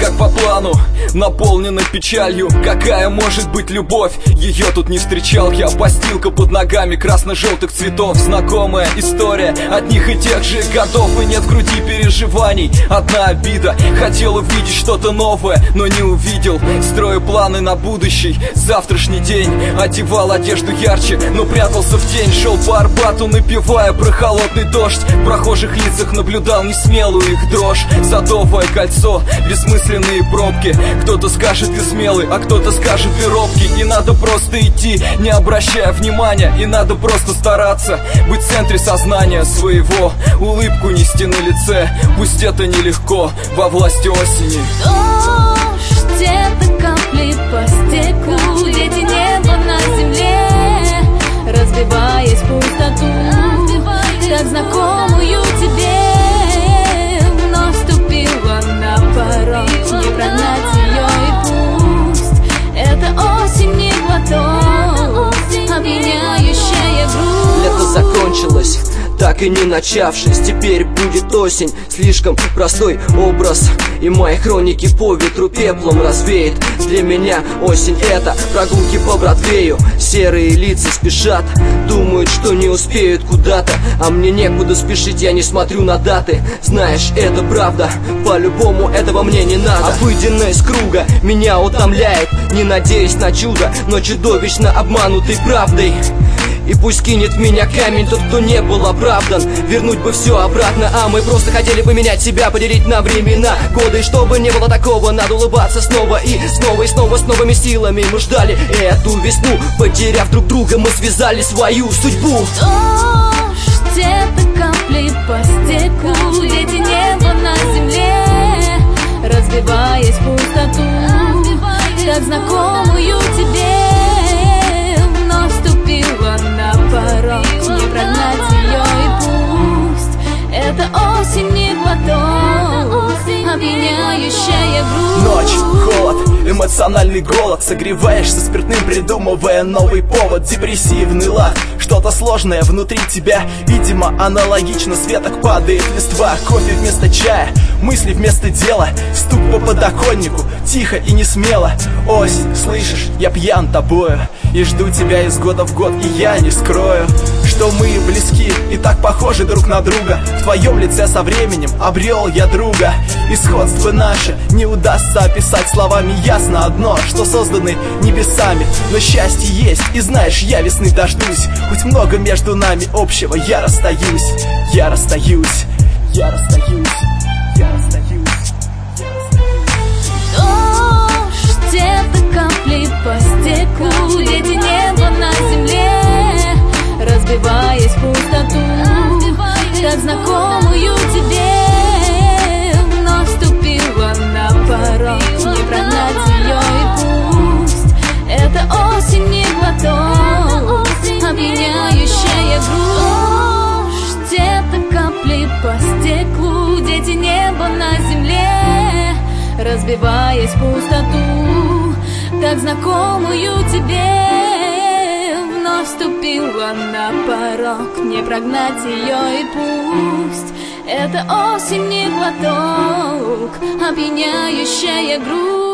как по плану, наполнена печалью. Какая может быть любовь? Ее тут не встречал я. Постилка под ногами красно-желтых цветов. Знакомая история одних и тех же годов. И нет в груди переживаний, одна обида. Хотел увидеть что-то новое, но не увидел. Строю планы на будущий, завтрашний день. Одевал одежду ярче, но прятался в тень. Шел по Арбату, напевая про холодный дождь. В прохожих лицах наблюдал несмелую их дрожь. Садовое кольцо, бессмысленные пробки. Кто-то скажет ты смелый, а кто-то скажет ты робкий. И надо просто идти, не обращая внимания. И надо просто стараться быть в центре сознания своего. Улыбку нести на лице, пусть это нелегко, во власти осени. Дождь, это капли по стеклу, дети неба на земле, разбиваясь в пустоту, как знакомую тебе. Вновь ступила на порог, не прогнать ее, и пусть это осень не глоток, опьяняющая грусть. Лето закончилось, так и не начавшись. Теперь будет осень, слишком простой образ, и мои хроники по ветру пеплом развеет. Для меня осень — это прогулки по Бродвею. Серые лица спешат, думают, что не успеют куда-то, а мне некуда спешить, я не смотрю на даты. Знаешь, это правда, по-любому этого мне не надо. Обыденность круга меня утомляет, не надеясь на чудо, но чудовищно обманутый правдой. И пусть кинет меня камень тот, кто не был оправдан. Вернуть бы все обратно, а мы просто хотели поменять себя, поделить на времена, годы. И чтобы не было такого, надо улыбаться снова и снова, и снова с новыми силами. Мы ждали эту весну, потеряв друг друга, мы связали свою судьбу. Дождь, это капли по стеклу, дети неба на земле, разбиваясь в пустоту, как знакомую тебе. Вновь ступила на порог, не прогнать ее, и пусть это осень не глоток, опьяняющая грусть. Ночь, холод, эмоциональный голод. Согреваешься спиртным, придумывая новый повод. Депрессивный лад, что-то сложное внутри тебя. Видимо, аналогично с веток падает листва. Кофе вместо чая, мысли вместо дела. Стук по подоконнику, тихо и не смело. Осень, слышишь, я пьян тобою и жду тебя из года в год. И я не скрою, что мы близки и так похожи друг на друга. В твоем лице со временем обрел я друга. И сходство наше не удастся описать словами. Ясно одно, что созданы небесами. Но счастье есть, и знаешь, я весны дождусь. Хоть много между нами общего, я расстаюсь, я расстаюсь, я расстаюсь, я расстаюсь. Дождь, это капли по стеклу, дети неба на земле, разбиваясь в пустоту, как знакомую тебе. Вновь ступила на порог, не прогнать ее, и пусть это осень не глоток, опьяняющая грусть. Дождь, это капли по стеклу, дети неба на земле, разбиваясь в пустоту, как знакомую тебе. Вновь ступила на порог, не прогнать ее, и пусть это осень не глоток, опьяняющая грусть.